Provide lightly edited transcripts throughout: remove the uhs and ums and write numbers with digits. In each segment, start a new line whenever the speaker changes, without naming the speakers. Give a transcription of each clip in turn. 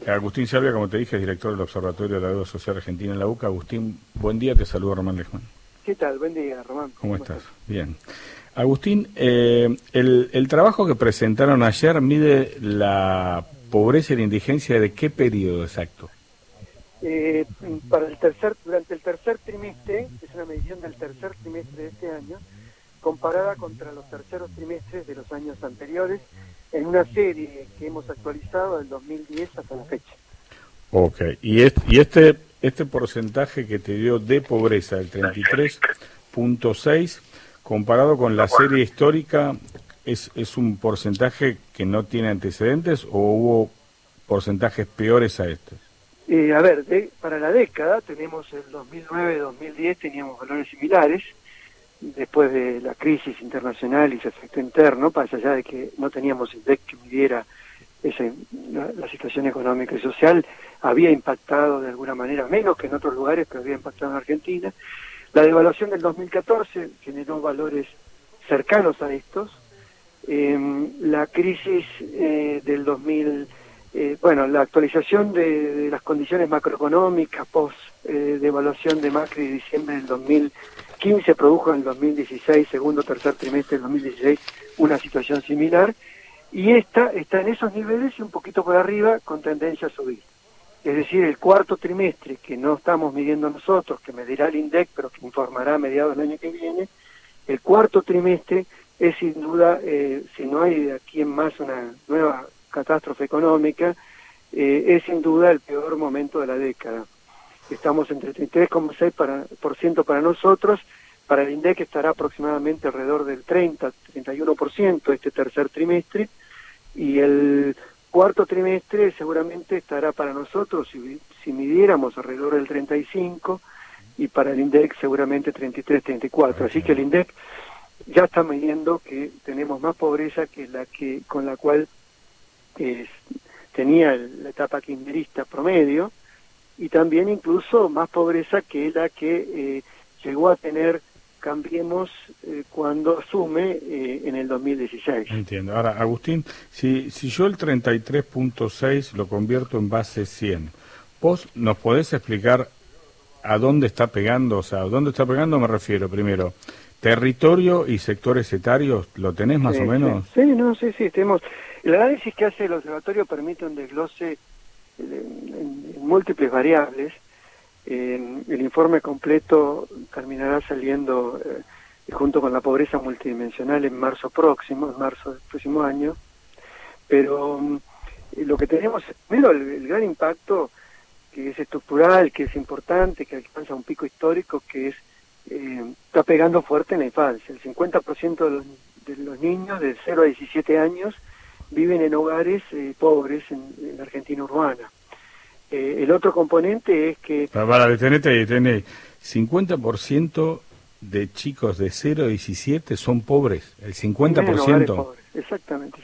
Agustín Salvia, como te dije, es director del Observatorio de la Deuda Social Argentina en la UCA. Agustín, buen día, te saludo Román Lejman.
¿Qué tal? Buen día, Román.
¿Cómo estás? Bien. Agustín, el trabajo que presentaron ayer mide la pobreza y la indigencia ¿de qué periodo exacto?
Durante el tercer trimestre, es una medición del tercer trimestre de este año, comparada contra los terceros trimestres de los años anteriores, en una serie que hemos actualizado del 2010 hasta la fecha.
Ok, y este porcentaje que te dio de pobreza, el 33.6, comparado con la serie histórica, ¿es un porcentaje que no tiene antecedentes o hubo porcentajes peores a estos?
Para la década tenemos el 2009-2010 teníamos valores similares, después de la crisis internacional y su efecto interno, más allá de que no teníamos INDEC que midiera la situación económica y social, había impactado de alguna manera, menos que en otros lugares, pero había impactado en Argentina. La devaluación del 2014 generó valores cercanos a estos. La crisis del 2000, la actualización de las condiciones macroeconómicas post devaluación de Macri de diciembre del 2015 produjo en el 2016, tercer trimestre del 2016, una situación similar, y esta está en esos niveles y un poquito por arriba con tendencia a subir. Es decir, el cuarto trimestre, que no estamos midiendo nosotros, que medirá el INDEC, pero que informará a mediados del año que viene, el cuarto trimestre es sin duda, si no hay de aquí en más una nueva catástrofe económica, es sin duda el peor momento de la década. Estamos entre 33,6% para nosotros, para el INDEC estará aproximadamente alrededor del 30-31% este tercer trimestre, y el cuarto trimestre seguramente estará para nosotros, si midiéramos, alrededor del 35%, y para el INDEC seguramente 33-34%. Así que el INDEC ya está midiendo que tenemos más pobreza que con la cual tenía la etapa kirchnerista promedio, y también incluso más pobreza que la que llegó a tener Cambiemos cuando asume en el 2016.
Entiendo. Ahora, Agustín, si yo el 33.6 lo convierto en base 100, ¿vos nos podés explicar a dónde está pegando? O sea, ¿a dónde está pegando? Me refiero primero, territorio y sectores etarios, ¿lo tenés más o menos?
Sí, tenemos. El análisis que hace el observatorio permite un desglose en múltiples variables. El informe completo terminará saliendo junto con la pobreza multidimensional en marzo del próximo año, pero lo que tenemos es primero el gran impacto que es estructural, que es importante, que alcanza un pico histórico, que es está pegando fuerte en la infancia. El 50% de los niños de 0 a 17 años viven en hogares pobres en la Argentina urbana. El otro componente es que...
Detené. 50% de chicos de 0 a 17 son pobres. El 50%.
Exactamente,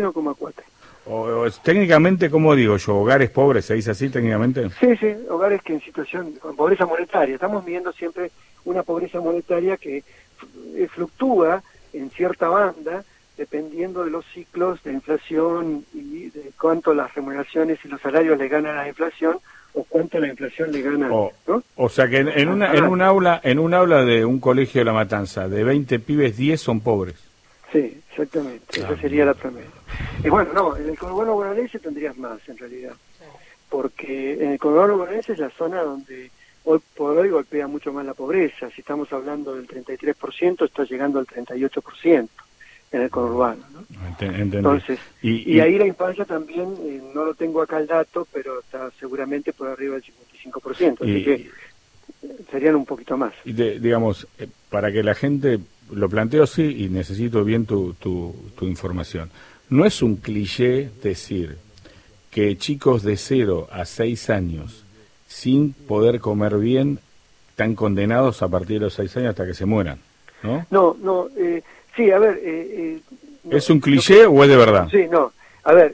51,4.
Técnicamente, ¿cómo digo yo? ¿Hogares pobres? ¿Se dice así técnicamente?
Sí, hogares que en situación con pobreza monetaria. Estamos midiendo siempre una pobreza monetaria que fluctúa en cierta banda, dependiendo de los ciclos de inflación y de cuánto las remuneraciones y los salarios le ganan a la inflación o cuánto la inflación le gana, ¿no?
O sea que en un aula de un colegio de La Matanza, de 20 pibes, 10 son pobres.
Sí, exactamente, esa sería la promedio. Y bueno, en el conurbano bonaerense tendrías más, en realidad, porque en el conurbano bonaerense es la zona donde hoy por hoy golpea mucho más la pobreza. Si estamos hablando del 33%, está llegando al 38%. En el conurbano, ¿no? Entonces, y ahí la infancia también, no lo tengo acá el dato, pero está seguramente por arriba del 55%, así que serían un poquito más.
Digamos, para que la gente lo planteo así, y necesito bien tu información, no es un cliché decir que chicos de 0 a 6 años sin poder comer bien están condenados a partir de los 6 años hasta que se mueran, ¿no?
Sí, a ver...
¿Es un cliché o es de verdad?
Sí, a ver,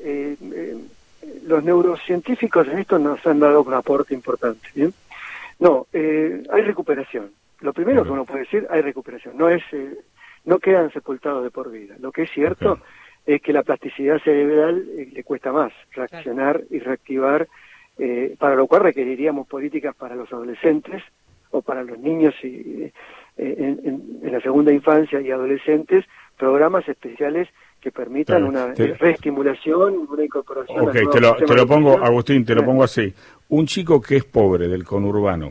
los neurocientíficos en esto nos han dado un aporte importante, ¿bien? Hay recuperación. Lo primero que uno puede decir, hay recuperación. No quedan sepultados de por vida. Lo que es cierto es que la plasticidad cerebral le cuesta más reaccionar y reactivar, para lo cual requeriríamos políticas para los adolescentes o para los niños en la segunda infancia y adolescentes, programas especiales que permitan una reestimulación, una incorporación.
Ok, te lo pongo, Agustín, te lo pongo así. Un chico que es pobre del conurbano,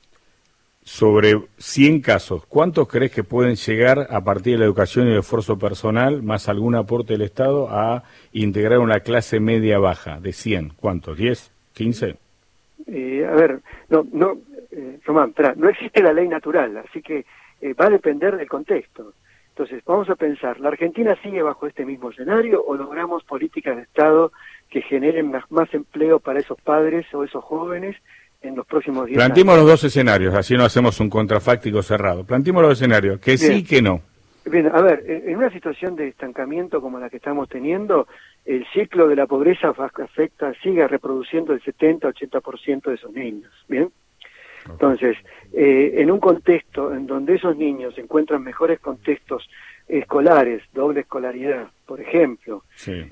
sobre 100 casos, ¿cuántos crees que pueden llegar a partir de la educación y el esfuerzo personal, más algún aporte del Estado, a integrar una clase media baja de 100? ¿Cuántos? ¿10? ¿15?
A ver, Román, no existe la ley natural, así que va a depender del contexto. Entonces, vamos a pensar, ¿la Argentina sigue bajo este mismo escenario o logramos políticas de Estado que generen más empleo para esos padres o esos jóvenes en los próximos 10 años?
Planteemos los dos escenarios, así no hacemos un contrafáctico cerrado. Planteemos los escenarios, que sí y que no.
Bien, a ver, en una situación de estancamiento como la que estamos teniendo, el ciclo de la pobreza sigue reproduciendo el 70-80% de esos niños, ¿bien? Entonces, en un contexto en donde esos niños encuentran mejores contextos escolares, doble escolaridad, por ejemplo,
sí.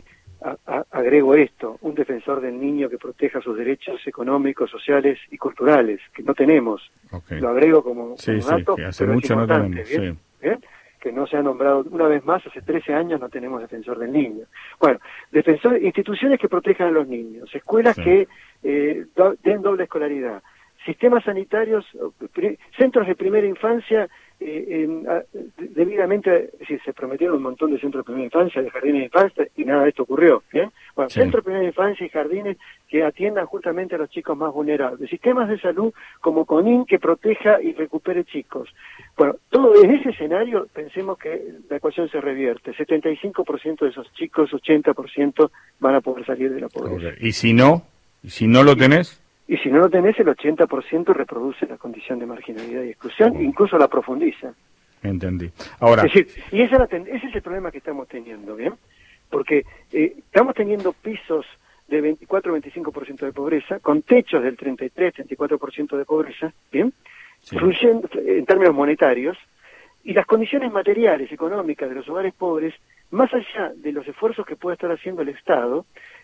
Agrego esto, un defensor del niño que proteja sus derechos económicos, sociales y culturales, que no tenemos.
Okay.
Lo agrego como dato,
que hace
pero
mucho
es importante,
no tenemos.
¿bien? ¿Bien? Que no se ha nombrado una vez más, hace 13 años no tenemos defensor del niño. Bueno, instituciones que protejan a los niños, escuelas que den doble escolaridad, sistemas sanitarios, centros de primera infancia, debidamente, es decir, se prometieron un montón de centros de primera infancia, de jardines de infancia, y nada de esto ocurrió. ¿Bien? Bueno, centros de primera infancia y jardines que atiendan justamente a los chicos más vulnerables, sistemas de salud como CONIN que proteja y recupere chicos. Bueno, todo en ese escenario, pensemos que la ecuación se revierte, 75% de esos chicos, 80% van a poder salir de la pobreza.
Okay. ¿Y si no lo tenés?
Y si no lo tenés, el 80% reproduce la condición de marginalidad y exclusión, incluso la profundiza.
Entendí. Ahora,
es decir, y ese es el problema que estamos teniendo, ¿bien? Porque estamos teniendo pisos de 24-25% de pobreza, con techos del 33-34% de pobreza, ¿bien? Sí. En términos monetarios, y las condiciones materiales, económicas de los hogares pobres, más allá de los esfuerzos que puede estar haciendo el Estado,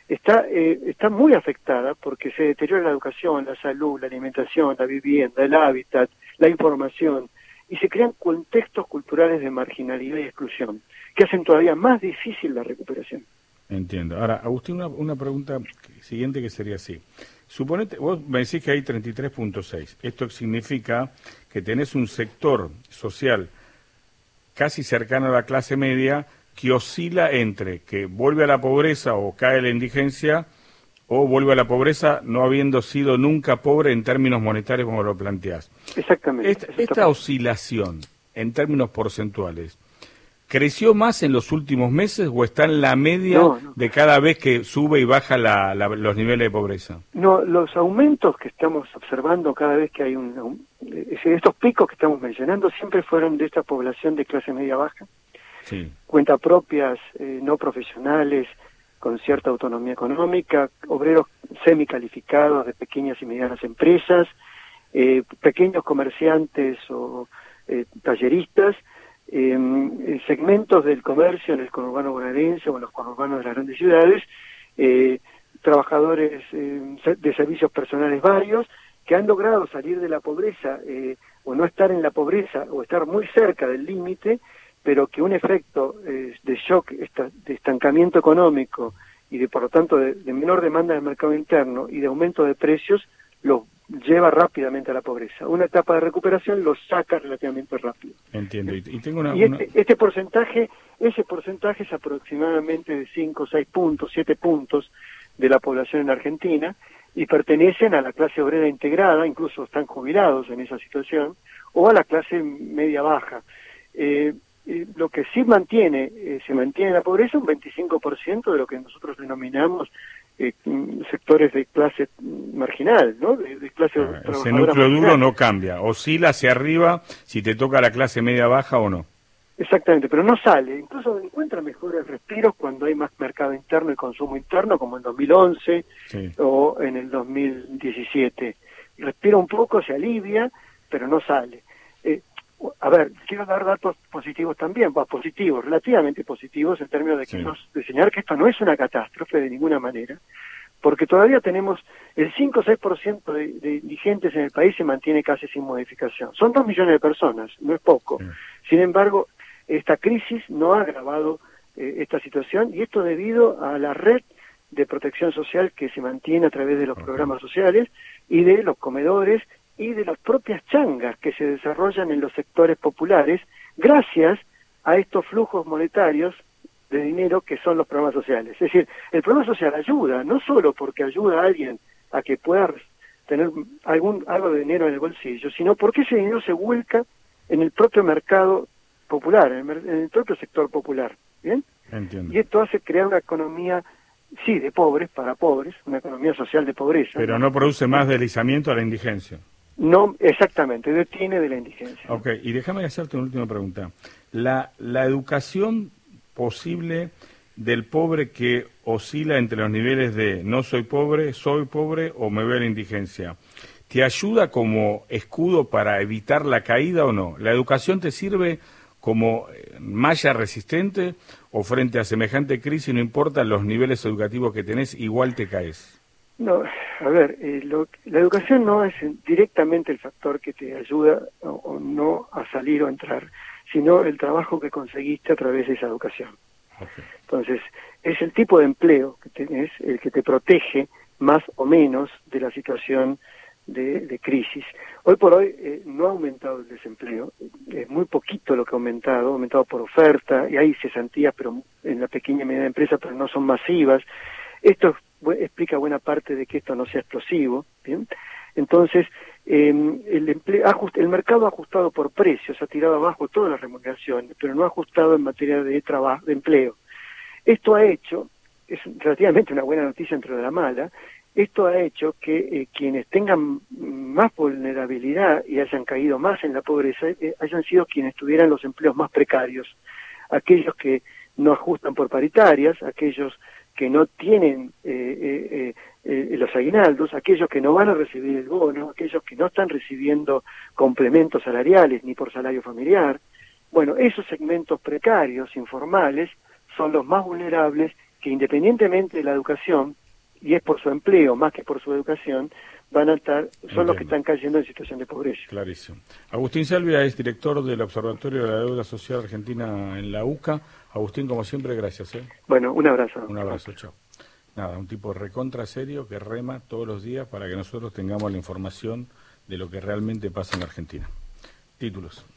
está muy afectada porque se deteriora la educación, la salud, la alimentación, la vivienda, el hábitat, la información, y se crean contextos culturales de marginalidad y exclusión que hacen todavía más difícil la recuperación.
Entiendo. Ahora, Agustín, una pregunta siguiente que sería así. Suponete, vos me decís que hay 33.6. Esto significa que tenés un sector social casi cercano a la clase media que oscila entre que vuelve a la pobreza o cae a la indigencia, o vuelve a la pobreza no habiendo sido nunca pobre en términos monetarios como lo planteás.
Exactamente.
Esta oscilación, en términos porcentuales, ¿creció más en los últimos meses o está en la media de cada vez que sube y baja los niveles de pobreza? No,
los aumentos que estamos observando cada vez que hay estos picos que estamos mencionando siempre fueron de esta población de clase media-baja.
Sí.
Cuentas propias, no profesionales, con cierta autonomía económica, obreros semicalificados de pequeñas y medianas empresas, pequeños comerciantes o talleristas, segmentos del comercio en el conurbano bonaerense o en los conurbanos de las grandes ciudades, trabajadores de servicios personales varios, que han logrado salir de la pobreza o no estar en la pobreza o estar muy cerca del límite, pero que un efecto de shock, de estancamiento económico y por lo tanto de menor demanda del mercado interno y de aumento de precios los lleva rápidamente a la pobreza. Una etapa de recuperación los saca relativamente rápido.
Entiendo. Y tengo
ese porcentaje es aproximadamente de 5, 6 puntos, 7 puntos de la población en Argentina y pertenecen a la clase obrera integrada, incluso están jubilados en esa situación, o a la clase media-baja. Lo que sí se mantiene la pobreza, un 25% de lo que nosotros denominamos sectores de clase marginal, ¿no? De clase trabajadora.
Ese núcleo duro no cambia, oscila hacia arriba si te toca la clase media-baja o no.
Exactamente, pero no sale. Incluso encuentra mejores respiros cuando hay más mercado interno y consumo interno, como en 2011 o en el 2017. Respira un poco, se alivia, pero no sale. A ver, quiero dar datos positivos también, positivos, relativamente positivos, en términos de que de señalar que esto no es una catástrofe de ninguna manera, porque todavía tenemos el 5 o 6% de indigentes en el país se mantiene casi sin modificación. Son 2 millones de personas, no es poco. Sin embargo, esta crisis no ha agravado esta situación, y esto debido a la red de protección social que se mantiene a través de los programas sociales y de los comedores y de las propias changas que se desarrollan en los sectores populares gracias a estos flujos monetarios de dinero que son los programas sociales. Es decir, el programa social ayuda, no solo porque ayuda a alguien a que pueda tener algo de dinero en el bolsillo, sino porque ese dinero se vuelca en el propio mercado popular, en el propio sector popular. ¿Bien?
Entiendo.
Y esto hace crear una economía, sí, de pobres para pobres, una economía social de pobreza.
Pero no produce más deslizamiento a la indigencia.
No, exactamente, detiene de la indigencia.
Ok, y déjame hacerte una última pregunta. La educación posible del pobre que oscila entre los niveles de no soy pobre o me veo en la indigencia, ¿te ayuda como escudo para evitar la caída o no? ¿La educación te sirve como malla resistente o frente a semejante crisis, no importa los niveles educativos que tenés, igual te caes?
No, a ver, la educación no es directamente el factor que te ayuda o no a salir o entrar, sino el trabajo que conseguiste a través de esa educación.
Okay.
Entonces, es el tipo de empleo que tenés el que te protege más o menos de la situación de crisis. Hoy por hoy no ha aumentado el desempleo, es muy poquito lo que ha aumentado por oferta, y hay cesantías pero en la pequeña y mediana empresa, pero no son masivas. Esto explica buena parte de que esto no sea explosivo, ¿bien? Entonces, el mercado ha ajustado por precios, ha tirado abajo todas las remuneraciones, pero no ha ajustado en materia de trabajo, de empleo. Esto ha hecho, es relativamente una buena noticia entre la mala, esto ha hecho que quienes tengan más vulnerabilidad y hayan caído más en la pobreza, hayan sido quienes tuvieran los empleos más precarios, aquellos que no ajustan por paritarias, aquellos que no tienen los aguinaldos, aquellos que no van a recibir el bono, aquellos que no están recibiendo complementos salariales ni por salario familiar. Bueno, esos segmentos precarios, informales, son los más vulnerables que independientemente de la educación, y es por su empleo más que por su educación, van a estar, son los que están cayendo en situación de pobreza.
Clarísimo. Agustín Salvia es director del Observatorio de la Deuda Social Argentina en la UCA. Agustín, como siempre, gracias.
Bueno, un abrazo.
Un abrazo, chao. Nada, un tipo recontra serio que rema todos los días para que nosotros tengamos la información de lo que realmente pasa en la Argentina. Títulos.